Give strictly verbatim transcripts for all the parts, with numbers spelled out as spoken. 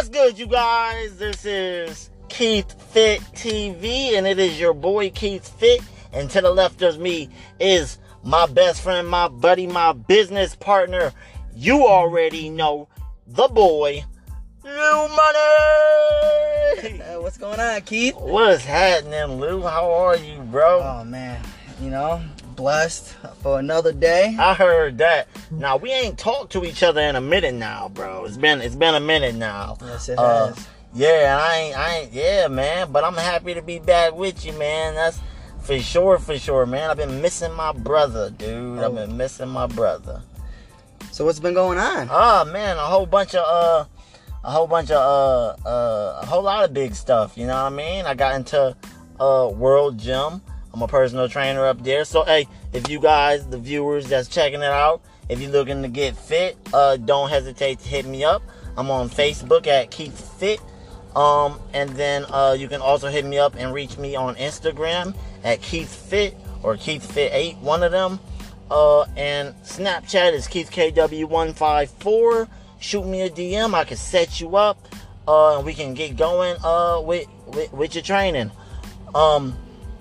What's good, you guys? This is Keith Fit T V, and it is your boy Keith Fit. And to the left of me is my best friend, my buddy, my business partner. You already know, the boy, Lou Money. Hey, what's going on, Keith? What's happening, Lou? How are you, bro? Oh man, you know, blessed for another day. I heard that. Now we ain't talked to each other in a minute now, bro. It's been it's been a minute now. Yes, it Uh, has. Yeah, I ain't, I ain't, yeah, man. But I'm happy to be back with you, man. That's for sure, for sure, man. I've been missing my brother, dude. I've Oh. been missing my brother. So what's been going on? Oh man, a whole bunch of uh, a whole bunch of uh, uh, a whole lot of big stuff. You know what I mean? I got into uh, World Gym. I'm a personal trainer up there. So hey, if you guys, the viewers that's checking it out, if you're looking to get fit, uh, don't hesitate to hit me up. I'm on Facebook at Keith Fit. Um, and then uh, you can also hit me up and reach me on Instagram at Keith Fit or Keith Fit eight, one of them. Uh, and Snapchat is Keith K W one five four. Shoot me a D M. I can set you up. Uh, and we can get going uh, with, with with your training. Um.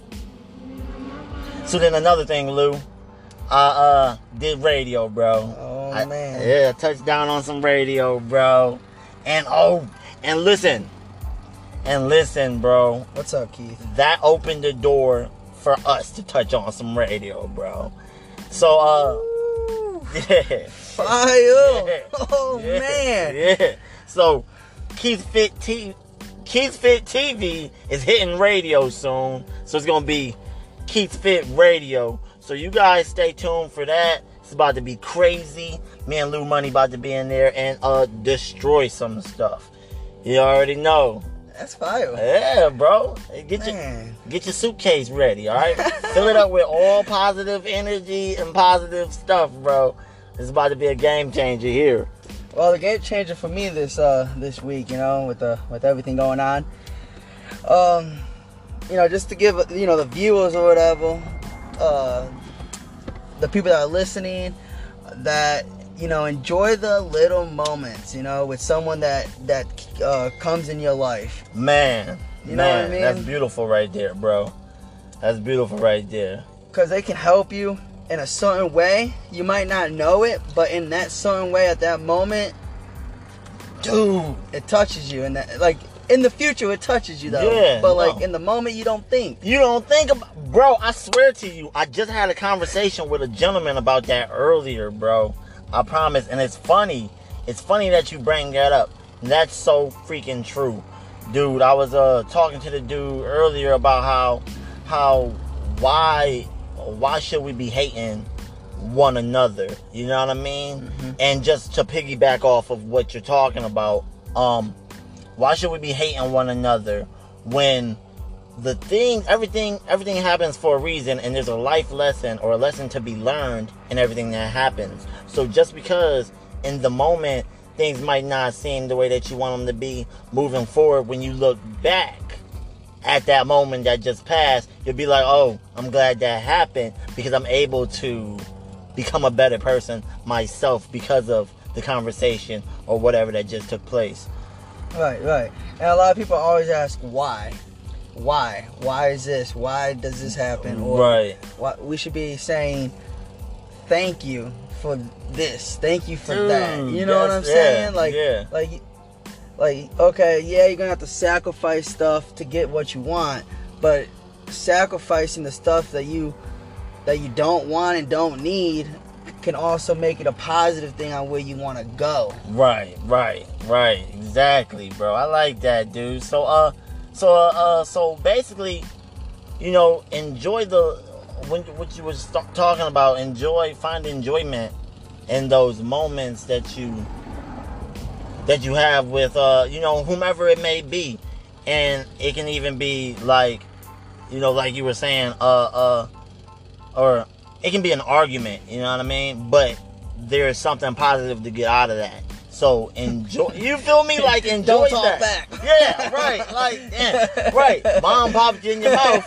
So then another thing, Lou. I uh, did radio, bro. Oh I, man. Yeah, touched down on some radio, bro. And oh, and listen. And listen, bro. What's up, Keith? That opened the door for us to touch on some radio, bro. So, uh, yeah. Fire! Yeah. Oh Yeah. man. Yeah. So, Keith Fit T V, Keith Fit T V is hitting radio soon. So it's gonna be Keith Fit Radio. So you guys stay tuned for that. It's about to be crazy. Me and Lou Money about to be in there and uh destroy some stuff. You already know. That's fire. Yeah, bro. Hey, Get your Man. get your suitcase ready, all right? Fill it up with all positive energy and positive stuff, bro. It's about to be a game changer here. Well, the game changer for me this uh this week, you know, with the with everything going on. Um, you know, just to give you know the viewers or whatever, uh, the people that are listening, that you know enjoy the little moments, you know, with someone that that uh, comes in your life. Man, You know man, what I mean? that's beautiful right there, bro. That's beautiful right there. Because they can help you in a certain way. You might not know it, but in that certain way at that moment, dude, it touches you. And that, like in the future, it touches you though. Yeah, But like no. in the moment, you don't think. You don't think about, bro, I swear to you, I just had a conversation with a gentleman about that earlier, bro. I promise. And it's funny. It's funny that you bring that up. That's so freaking true. Dude, I was uh talking to the dude earlier about how how why why should we be hating one another? You know what I mean? Mm-hmm. And just to piggyback off of what you're talking about, um, why should we be hating one another when the thing, everything, everything happens for a reason, and there's a life lesson or a lesson to be learned in everything that happens. So just because in the moment things might not seem the way that you want them to be moving forward, when you look back at that moment that just passed, you'll be like, oh, I'm glad that happened because I'm able to become a better person myself because of the conversation or whatever that just took place. Right, right. And a lot of people always ask why. Why? Why is this? Why does this happen? Or Right. why, we should be saying thank you for this. Thank you for Dude, that. You know what I'm that's- saying? yeah, Like, yeah. like, like. Okay, yeah, you're gonna have to sacrifice stuff to get what you want, but sacrificing the stuff that you that you don't want and don't need can also make it a positive thing on where you want to go. Right, right, right. Exactly, bro. I like that, dude. So, uh, so, uh, uh so basically, you know, enjoy the when what you was st- talking about. Enjoy, find enjoyment in those moments that you that you have with, uh, you know, whomever it may be, and it can even be like, you know, like you were saying, uh, uh, or it can be an argument, you know what I mean? But there's something positive to get out of that. So enjoy. You feel me? Like enjoy Don't talk that. back. Yeah, right. Like, yeah, right. Mom popped you in your mouth.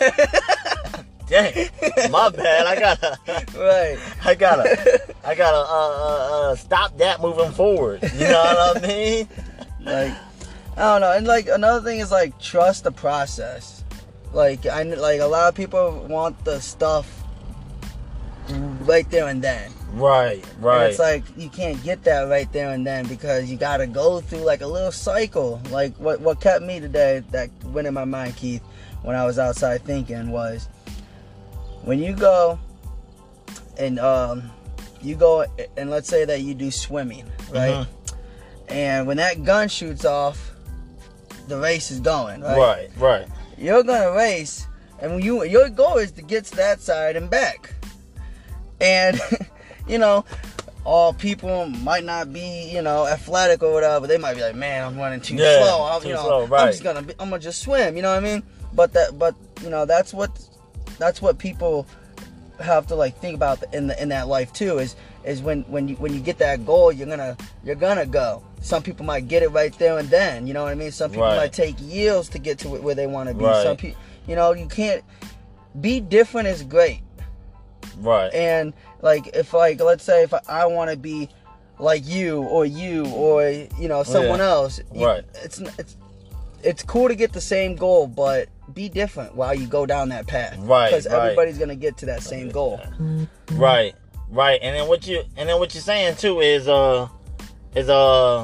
Dang, my bad. I gotta, Right. I gotta, I gotta uh, uh, uh, stop that moving forward. You know what I mean? Like, I don't know. And like another thing is like trust the process. Like I like a lot of people want the stuff right there and then. Right, right. And it's like you can't get that right there and then because you gotta go through like a little cycle. Like what what kept me today that went in my mind, Keith, when I was outside thinking was when you go and um you go and let's say that you do swimming, right? Mm-hmm. And when that gun shoots off, the race is going, right? Right, right. You're gonna race, and when you your goal is to get to that side and back. And you know, all people might not be, you know, athletic or whatever. They might be like, man, I'm running too yeah, slow. I'm, too you know, slow, right. I'm just gonna, be, I'm gonna just swim. You know what I mean? But that, but you know, that's what, that's what people have to like think about in the in that life too. Is is when when you when you get that goal, you're gonna you're gonna go. Some people might get it right there and then. You know what I mean? Some people right. might take years to get to where they want to be. Right. Some people, you know, you can't be different is great. Right. And like if like let's say if I want to be like you or you or you know someone yeah. else, you, right? It's it's it's cool to get the same goal, but be different while you go down that path, right? Because right. everybody's gonna get to that same goal, right? Right. And then what you and then what you're saying too is uh is uh.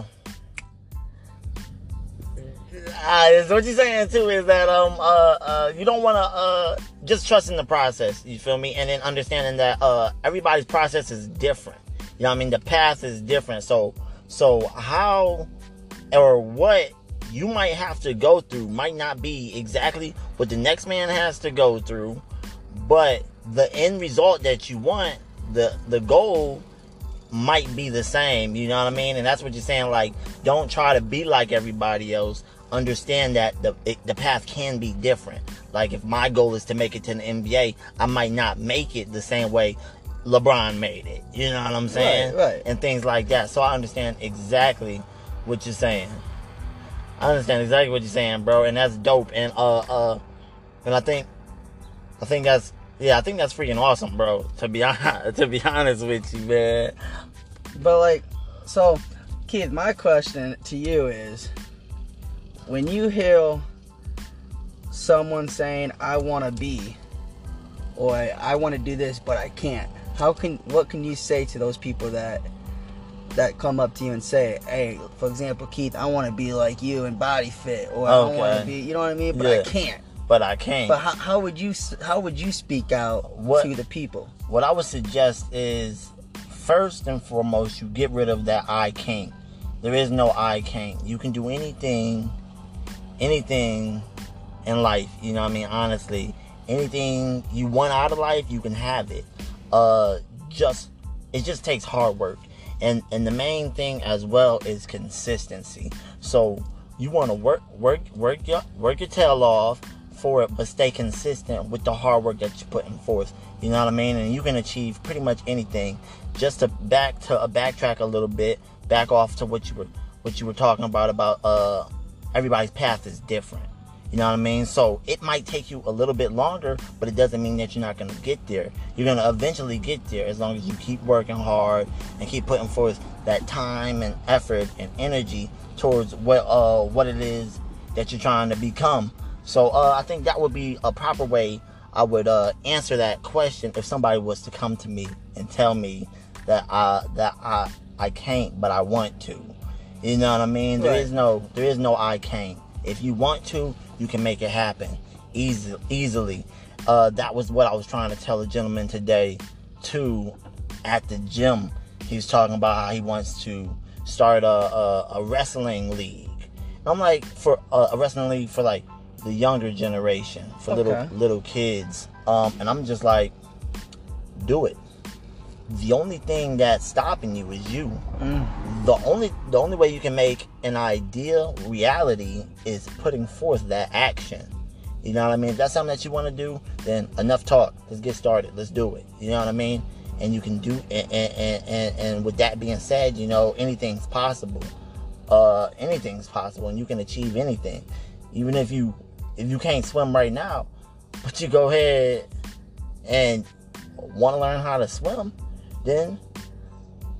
Uh, is what you're saying too is that um uh uh you don't want to uh just trust in the process, you feel me, and then understanding that uh everybody's process is different, you know what I mean, the path is different, so so how or what you might have to go through might not be exactly what the next man has to go through, but the end result that you want, the the goal might be the same, you know what I mean, and that's what you're saying, like don't try to be like everybody else. Understand that the it, the path can be different. Like if my goal is to make it to the N B A, I might not make it the same way LeBron made it. You know what I'm saying? Right, right. And things like that. So I understand exactly what you're saying. I understand exactly what you're saying, bro, and that's dope. And uh uh, and I think, I think that's yeah, I think that's freaking awesome, bro. To be honest, to be honest with you, man. But like, so, Keith, my question to you is, when you hear someone saying, I want to be, or I want to do this, but I can't, how can, what can you say to those people that, that come up to you and say, hey, for example, Keith, I want to be like you and body fit, or okay. I want to be, you know what I mean? But yeah. I can't. But I can't. But how, how would you, how would you speak out what, to the people? What I would suggest is, first and foremost, you get rid of that I can't. There is no I can't. You can do anything anything in life, you know what I mean, honestly, anything you want out of life, you can have it. Uh just it just takes hard work, and and the main thing as well is consistency. So you want to work work work your work your tail off for it, but stay consistent with the hard work that you're putting forth, you know what I mean, and you can achieve pretty much anything. Just to back to uh, backtrack a little bit, back off to what you were what you were talking about about uh everybody's path is different. You know what I mean? So it might take you a little bit longer, but it doesn't mean that you're not going to get there. You're going to eventually get there as long as you keep working hard and keep putting forth that time and effort and energy towards what uh what it is that you're trying to become. So uh, I think that would be a proper way I would uh, answer that question if somebody was to come to me and tell me that I that I I can't, but I want to. You know what I mean? There right. is no, there is no I can't. If you want to, you can make it happen easy, easily. Uh, that was what I was trying to tell a gentleman today, too, at the gym. He was talking about how he wants to start a a, a wrestling league. And I'm like, for uh, a wrestling league for like the younger generation, for okay. little little kids. Um, and I'm just like, do it. The only thing that's stopping you is you. Mm. The only the only way you can make an idea reality is putting forth that action. You know what I mean? If that's something that you want to do, then enough talk. Let's get started. Let's do it. You know what I mean? And you can do, and and, and, and with that being said, you know, anything's possible. Uh, anything's possible, and you can achieve anything. Even if you if you can't swim right now, but you go ahead and want to learn how to swim, then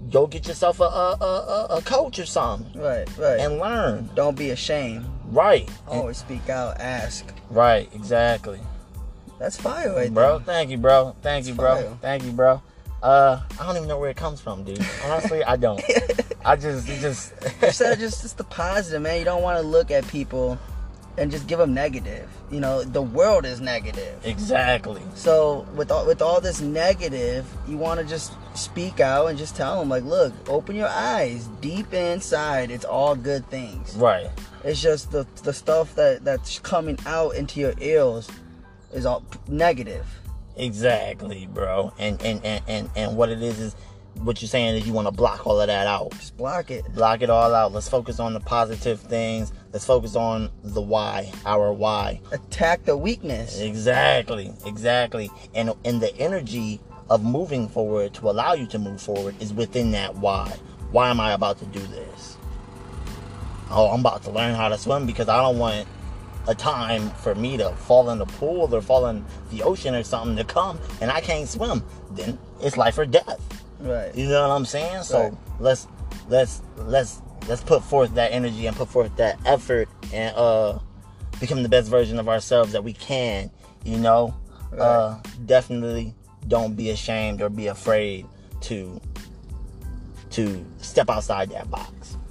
go get yourself a a, a, a coach or something. Right, right. And learn. Don't be ashamed. Right. Always speak out, ask. Right, exactly. That's fire right Bro, there. thank you, bro. Thank That's you, bro. fire. Thank you, bro. Uh, I don't even know where it comes from, dude. Honestly, I don't. I just, it just. Instead of just, just the positive, man. You don't want to look at people and just give them negative. You know, the world is negative. Exactly. So with all, with all this negative, you want to just speak out and just tell them, like, look, open your eyes. Deep inside, it's all good things. Right. It's just the the stuff that, that's coming out into your ears is all negative. Exactly, bro. And and, and, and and what it is is, what you're saying is you want to block all of that out. Just block it. Block it all out. Let's focus on the positive things. Let's focus on the why, our why. Attack the weakness. Exactly, exactly. And and the energy of moving forward to allow you to move forward is within that why. Why am I about to do this? Oh, I'm about to learn how to swim because I don't want a time for me to fall in the pool or fall in the ocean or something to come and I can't swim. Then it's life or death. Right. You know what I'm saying? So Right. let's let's let's let's put forth that energy and put forth that effort and uh become the best version of ourselves that we can. You know, Right. uh, definitely don't be ashamed or be afraid to to step outside that box.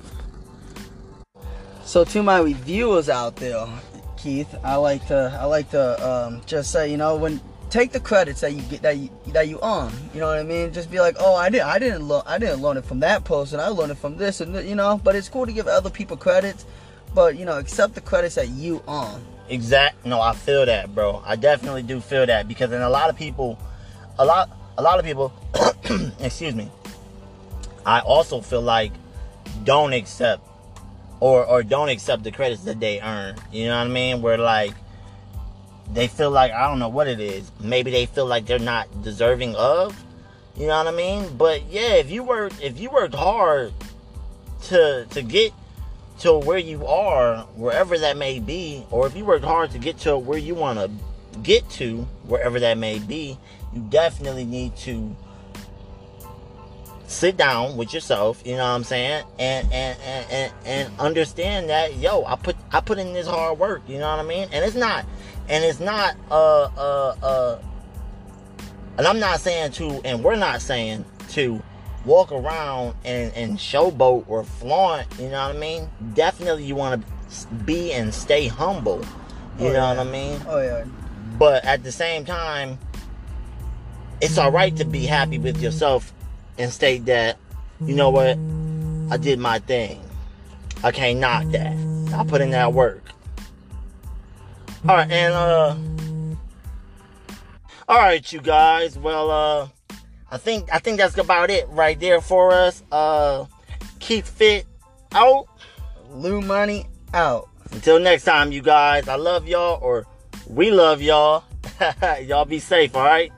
So to my viewers out there, Keith, I like to I like to um, just say, you know, when take the credits that you get that you that you own. You know what I mean? Just be like, oh, I didn't I didn't learn I didn't learn it from that person. I learned it from this and th-, you know. But it's cool to give other people credits, but you know, accept the credits that you own. Exact. No, I feel that, bro. I definitely do feel that because in a lot of people, a lot a lot of people, excuse me. I also feel like don't accept. Or, or don't accept the credits that they earn. You know what I mean? Where like they feel like, I don't know what it is. Maybe they feel like they're not deserving of. You know what I mean? But yeah, if you work if you worked hard to to get to where you are, wherever that may be, or if you worked hard to get to where you want to get to, wherever that may be, you definitely need to sit down with yourself, you know what I'm saying, and and, and and and understand that, yo, I put I put in this hard work, you know what I mean, and it's not, and it's not, uh, uh, uh, and I'm not saying to, and we're not saying to walk around and and showboat or flaunt, you know what I mean. Definitely, you want to be and stay humble, you Oh, know yeah. what I mean. Oh yeah. But at the same time, it's all right to be happy with yourself and state that, you know what, I did my thing. I can't knock that. I put in that work. All right, and uh, all right, you guys. Well, uh, I think I think that's about it right there for us. Uh, keep fit out. Lou Money out. Until next time, you guys. I love y'all, or we love y'all. Y'all be safe. All right.